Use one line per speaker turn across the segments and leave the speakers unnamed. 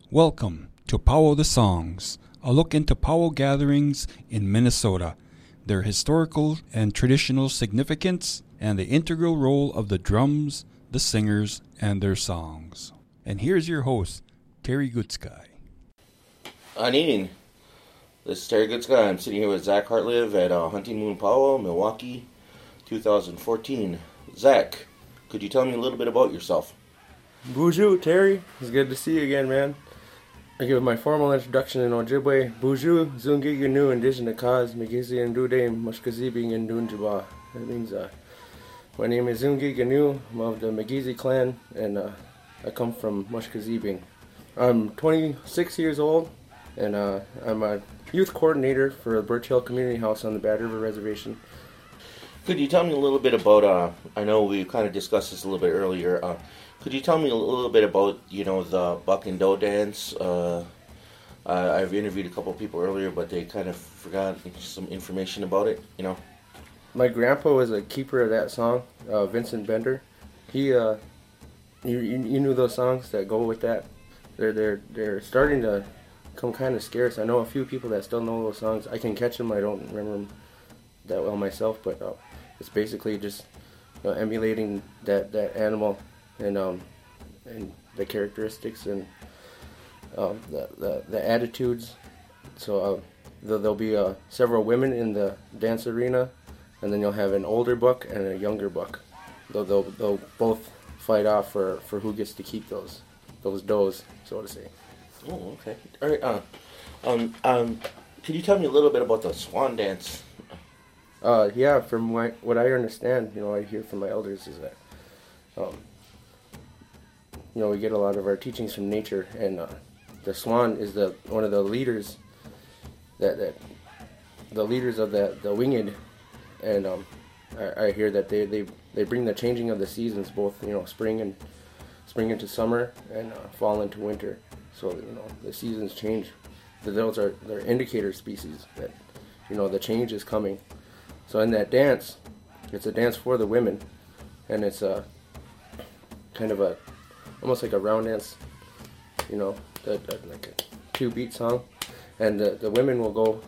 Welcome to Powwow the Songs, a look into powwow gatherings in Minnesota, their historical and traditional significance, and the integral role of the drums, the singers, and their songs. And here's your host, Terry Goodsky.
Good evening. This is Terry Goodsky. I'm sitting here with Zach Hartliv at Hunting Moon Powwow, Milwaukee, 2014. Zach, could you tell me a little bit about yourself?
Bonjour, Terry. It's good to see you again, man. I give my formal introduction in Ojibwe. Bonjour, Zungi Gnu, Indigenous Cause, Megizi and Dude, Mushkazibing and Dunjaba. That means, my name is Zungi Gnu. I'm of the Megizi clan, and I come from Mushkazibing. I'm 26 years old, and I'm a youth coordinator for the Birch Hill Community House on the Bad River Reservation.
Could you tell me a little bit about, I know we kind of discussed this a little bit earlier, could you tell me a little bit about, the buck and doe dance? I've interviewed a couple of people earlier, but they kind of forgot some information about it,
My grandpa was a keeper of that song, Vincent Bender. He, you knew those songs that go with that. They're starting to come kind of scarce. I know a few people that still know those songs. I can catch them. I don't remember them that well myself, but it's basically just emulating that animal and the characteristics and the attitudes. So there'll be several women in the dance arena, and then you'll have an older buck and a younger buck. They'll both fight off for who gets to keep those does, so to say.
Oh, okay. All right. Could you tell me a little bit about the swan dance?
Yeah, from what I understand, I hear from my elders is that, we get a lot of our teachings from nature, and the swan is one of the leaders the leaders of the winged, and I hear that they bring the changing of the seasons, both spring into summer and fall into winter. So the seasons change. They're indicator species that the change is coming. So in that dance, it's a dance for the women, and it's a kind of almost like a round dance, like a 2-beat song, and the women will go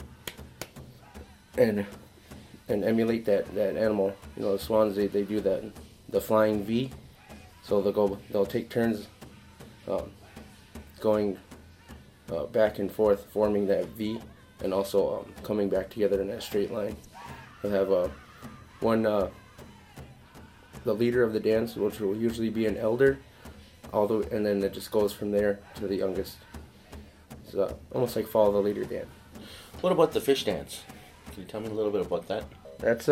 and emulate that animal. The swans, they do the flying V, so they'll take turns going back and forth, forming that V, and also coming back together in that straight line. They'll have the leader of the dance, which will usually be an elder, and then it just goes from there to the youngest. It's almost like follow the leader dance.
What about the fish dance? Can you tell me a little bit about that?
That's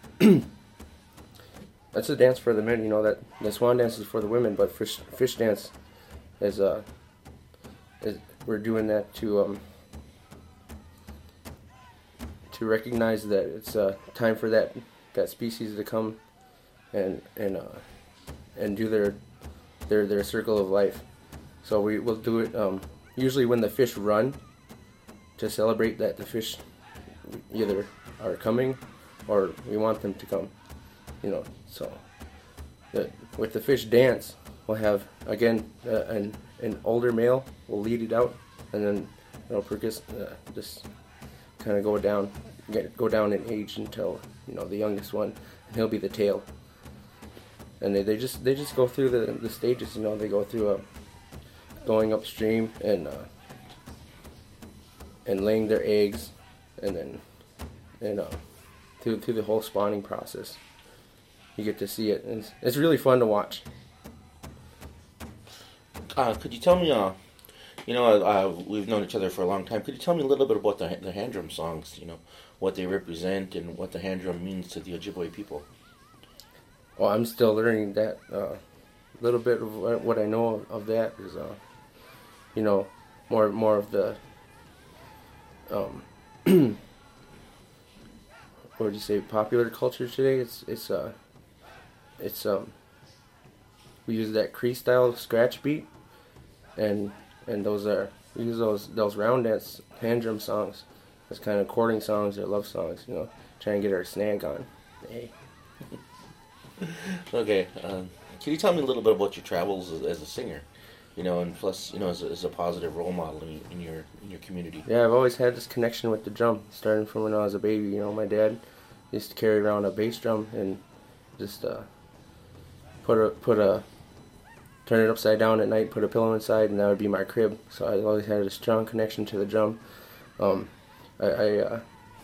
that's a dance for the men. That the swan dance is for the women, but fish dance is we're doing that to recognize that it's time for that species to come and do their circle of life. So we will do it usually when the fish run, to celebrate that the fish either are coming or we want them to come. So with the fish dance, we'll have again an older male will lead it out, and then just kind of go down in age until the youngest one, and he'll be the tail. And they just go through the stages. They go through going upstream and laying their eggs, and then through the whole spawning process. You get to see it, and it's really fun to watch.
Could you tell me, we've known each other for a long time. Could you tell me a little bit about the hand drum songs, what they represent and what the hand drum means to the Ojibwe people?
Well, I'm still learning that. A little bit of what I know of that is, more of the, what would you say, popular culture today. It's we use that Cree style scratch beat, and we use those round dance hand drum songs as kind of courting songs or love songs, trying to get our snag on. Hey.
Okay. Can you tell me a little bit about your travels as a singer? and plus, as a positive role model in your community.
Yeah, I've always had this connection with the drum, starting from when I was a baby. My dad used to carry around a bass drum and just turn it upside down at night, put a pillow inside, and that would be my crib. So I always had a strong connection to the drum. I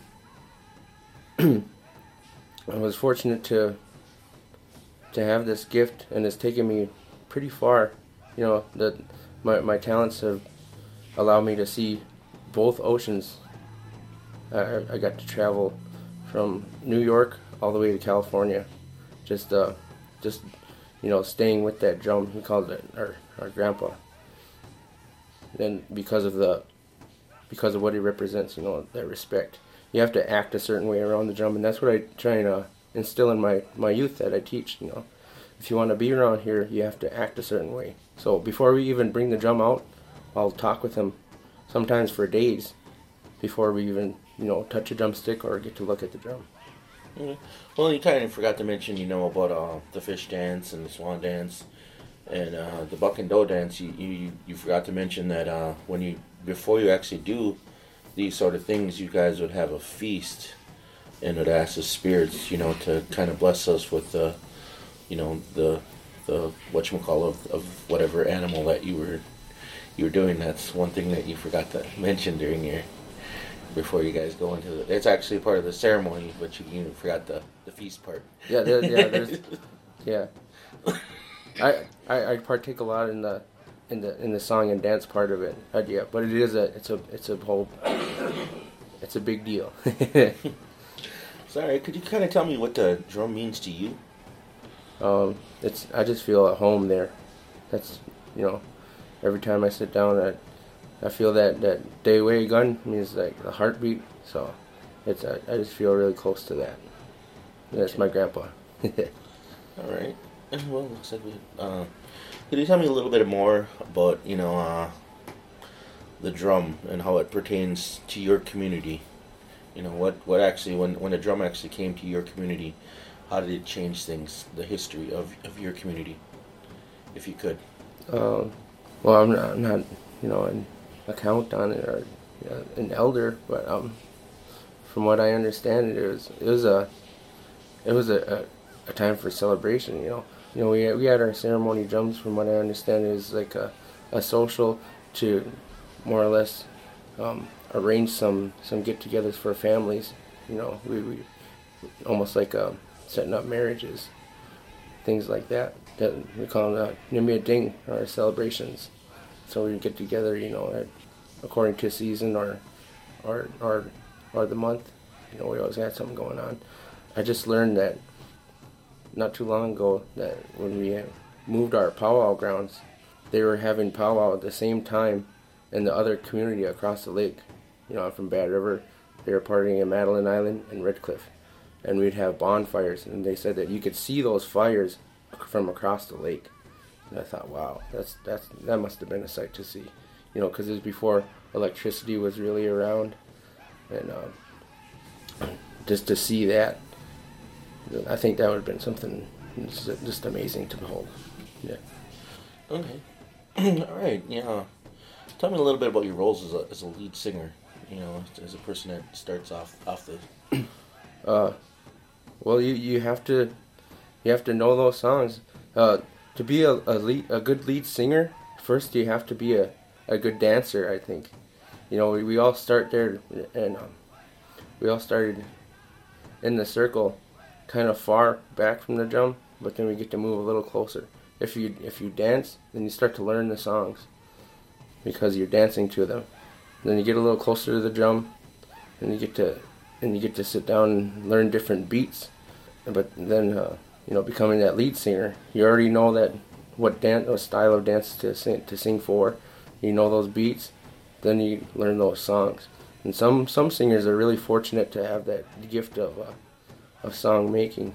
I was fortunate to have this gift, and it's taken me pretty far. That my talents have allowed me to see both oceans. I got to travel from New York all the way to California, just staying with that drum. He called it our grandpa. And because of what he represents, that respect. You have to act a certain way around the drum, and that's what I try and instill in my youth that I teach. If you want to be around here, you have to act a certain way. So before we even bring the drum out, I'll talk with him, sometimes for days, before we even touch a drumstick or get to look at the drum.
Mm-hmm. Well, you kind of forgot to mention, about the fish dance and the swan dance and the buck and doe dance. You forgot to mention that before you actually do these sort of things, you guys would have a feast and would ask the spirits, to kind of bless us with the whatchamacallit of whatever animal that you were doing. That's one thing that you forgot to mention before you guys go into it's actually part of the ceremony, but you forgot the feast part.
Yeah, yeah. I partake a lot in the song and dance part of it. Yeah, but it's a big deal.
Sorry, could you kind of tell me what the drum means to you?
I just feel at home there. That's every time I sit down, I feel that Dewey gun means like the heartbeat. So I just feel really close to that. That's my grandpa.
All right. Well, looks like could you tell me a little bit more about the drum and how it pertains to your community? What actually when the drum actually came to your community, how did it change things? The history of your community, if you could.
Well, I'm not an account on it or an elder, but from what I understand, it was a time for celebration. We had our ceremony drums. From what I understand, it was like a social to more or less arrange some get-togethers for families. We almost like setting up marriages, things like that. That we call them Nimia Ding, our celebrations. So we get together, according to season or the month. We always had something going on. I just learned that not too long ago that when we moved our powwow grounds, they were having powwow at the same time in the other community across the lake. I'm from Bad River. They were partying in Madeline Island and Red Cliff. And we'd have bonfires, and they said that you could see those fires from across the lake. And I thought, wow, that must have been a sight to see. Because it was before electricity was really around. And just to see that, I think that would have been something just amazing to behold. Yeah.
Okay. All right. Yeah. Tell me a little bit about your roles as a lead singer. As a person that starts off the.
Well, you have to know those songs. To be a good lead singer, first you have to be a good dancer, I think. We all start there, and we all started in the circle, kind of far back from the drum, but then we get to move a little closer. If you dance, then you start to learn the songs, because you're dancing to them. Then you get a little closer to the drum, and you get to sit down and learn different beats. But then becoming that lead singer, you already know that what style of dance to sing for. You know those beats, then you learn those songs. And some singers are really fortunate to have that gift of song making.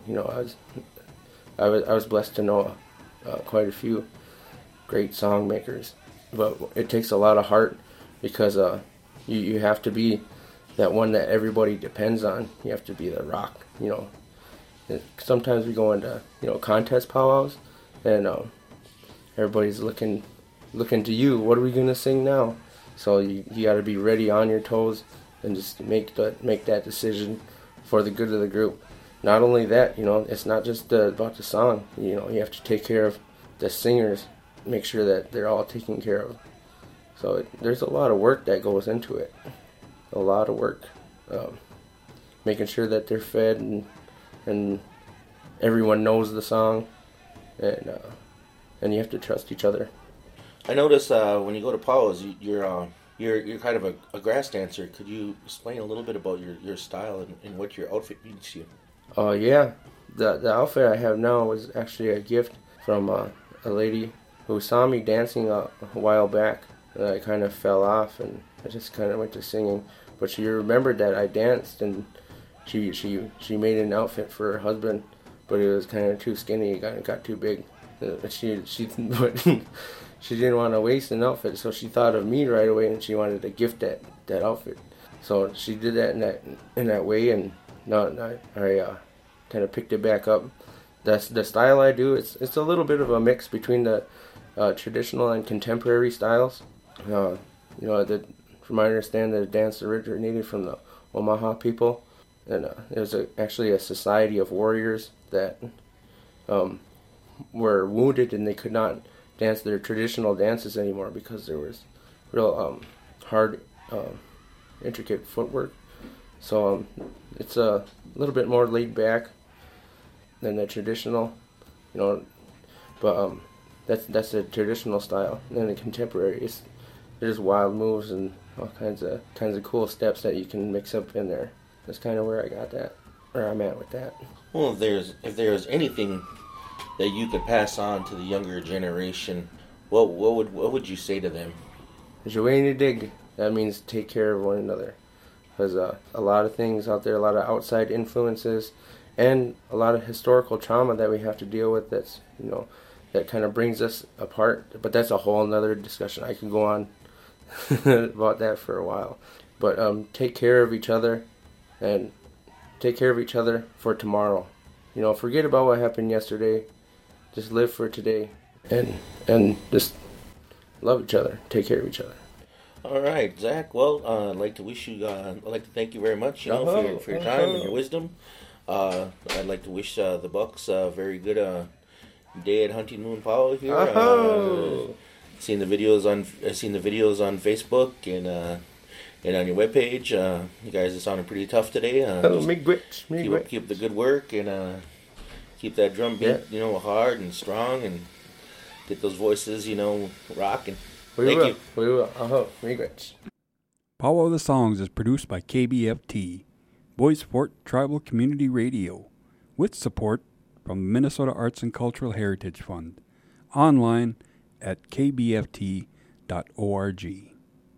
I was blessed to know quite a few great song makers, but it takes a lot of heart, because you have to be that one that everybody depends on. You have to be the rock. Sometimes we go into contest powwows, and everybody's looking looking to you. What are we gonna sing now? So you got to be ready, on your toes, and just make that decision for the good of the group. Not only that, it's not just about the song. You have to take care of the singers, make sure that they're all taken care of. So there's a lot of work that goes into it. A lot of work. Making sure that they're fed and everyone knows the song, and you have to trust each other.
I notice when you go to powwows, you're kind of a grass dancer. Could you explain a little bit about your style and what your outfit means to you?
Yeah. The outfit I have now was actually a gift from a lady who saw me dancing a while back, and I kind of fell off, and I just kind of went to singing. But she remembered that I danced, and she made an outfit for her husband, but it was kind of too skinny. It got too big. She she didn't want to waste an outfit, so she thought of me right away, and she wanted to gift that outfit. So she did that in that way, and I kind of picked it back up. That's the style I do. It's a little bit of a mix between the traditional and contemporary styles. From my understanding, the dance originated from the Omaha people, and it was actually a society of warriors that were wounded and they could not dance their traditional dances anymore because there was real hard, intricate footwork. So it's a little bit more laid back than the traditional, but that's the traditional style. And then the contemporary, there's wild moves and all kinds of cool steps that you can mix up in there. That's kind of where I got that, where I'm at with that.
Well, if there's anything that you could pass on to the younger generation, what would you say to them?
Joanie dig. That means take care of one another. Because a lot of things out there, a lot of outside influences, and a lot of historical trauma that we have to deal with that kind of brings us apart. But that's a whole other discussion. I can go on about that for a while. But take care of each other, and take care of each other for tomorrow. Forget about what happened yesterday. Just live for today, and just love each other. Take care of each other.
All right, Zach. Well, I'd like to wish you. I'd like to thank you very much, for your time and your wisdom. I'd like to wish the Bucks a very good day at Hunting Moon Powwow here. Seen the videos on Facebook and on your webpage. You guys are sounding pretty tough today. Keep up the good work and keep that drum beat, hard and strong, and get those voices, rocking. Thank you.
We will. Regrets.
Powwow the Songs is produced by KBFT, Boys Fort Tribal Community Radio, with support from the Minnesota Arts and Cultural Heritage Fund. Online at kbft.org.